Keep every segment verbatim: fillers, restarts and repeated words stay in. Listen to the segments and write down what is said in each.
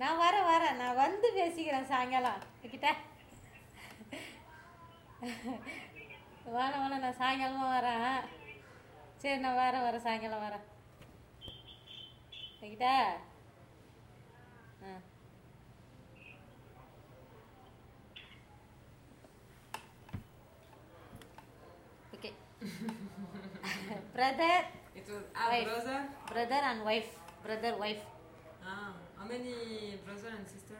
நான் வரேன் வரேன் நான் வந்து பேசிக்கிறேன் சாயங்காலம் கிட்ட. வேணாம் வேணாம் நான் சாயங்காலமாக வரேன். சரி நான் வரேன் வரேன் சாயங்காலம் வரேன் கிட்ட. ஆ okay. Brother It was ah, wife. brother. Brother and wife. Brother wife. Ah, how many brother and sister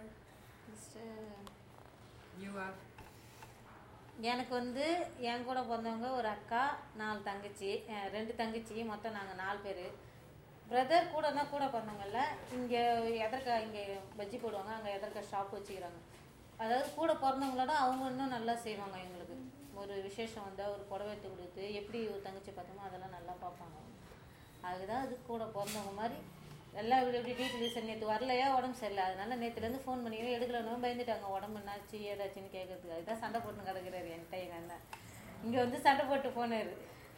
you have? எனக்கு வந்து என் கூட பிறந்தவங்க ஒரு அக்கா, நாலு தங்கச்சி, அஹ் ரெண்டு தங்கச்சி, மொத்தம் நாங்கள் நாலு பேர். பிரதர் கூட தான் கூட பிறந்தவங்கல்ல. இங்கே எதற்கா இங்கே பஜ்ஜி போடுவாங்க, அங்கே எதற்கா ஷாப் வச்சுக்கிறாங்க. அதாவது கூட பிறந்தவங்களோட அவங்க இன்னும் நல்லா செய்வாங்க. எங்களுக்கு ஒரு விசேஷம் வந்தால் ஒரு புடவை எடுத்து கொடுத்து எப்படி ஒரு தங்கச்சி பார்த்தோமோ அதெல்லாம் நல்லா பார்ப்பாங்க. அதுதான் அது கூட பிறந்தவங்க மாதிரி எல்லாம் இப்படி எப்படி வீட்டில் ரீசன் நேற்று வரலையா உடம்பு சரியில்லை, அதனால நேற்றுலேருந்து ஃபோன் பண்ணியே எடுக்கலன்னு பயந்துட்டாங்க. உடம்பு என்னாச்சு ஏதாச்சுன்னு கேட்கறதுக்கு. அதுதான் சண்டை போட்டு கிடக்கிறாரு என்கிட்ட எங்கள் அண்ணன். இங்கே வந்து சண்டை போட்டு போனாரு.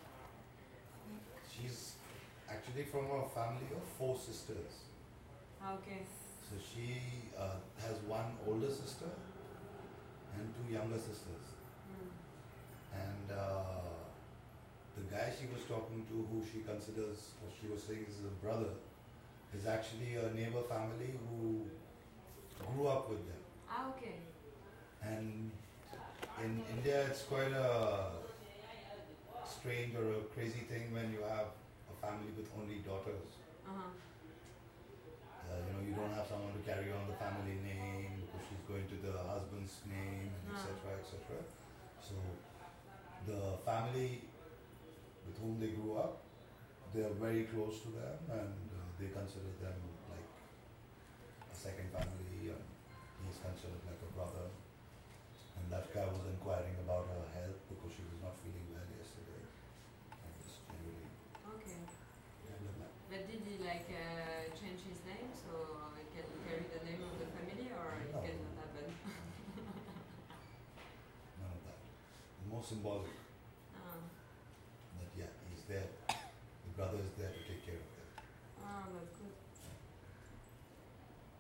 She's actually from a family of four sisters. Okay. So she uh, has one older sister and two younger sisters. Mm. And uh, the guy she was talking to, who she considers, or she was saying is a brother, is actually a neighbor family who grew up with them. Ah, okay. And in India, it's quite a strange or a crazy thing when you have a family with only daughters. Uh-huh. Uh, you know, you don't have someone to carry on the family name because she's going to the husband's name, and et cetera, et cetera. So the family with whom they grew up, they are very close to them, and uh, they consider them like a second family, and he's considered like a brother. And that guy was inquiring about her health because she was not feeling well yesterday. And just generally, Okay. yeah, blah, blah. But did he like uh, change his name so he can carry the name of the family, or it No. cannot happen? None of that. More symbolic. Ah, That yeah, he's there. The brother is there to take care of them. ah, that's good.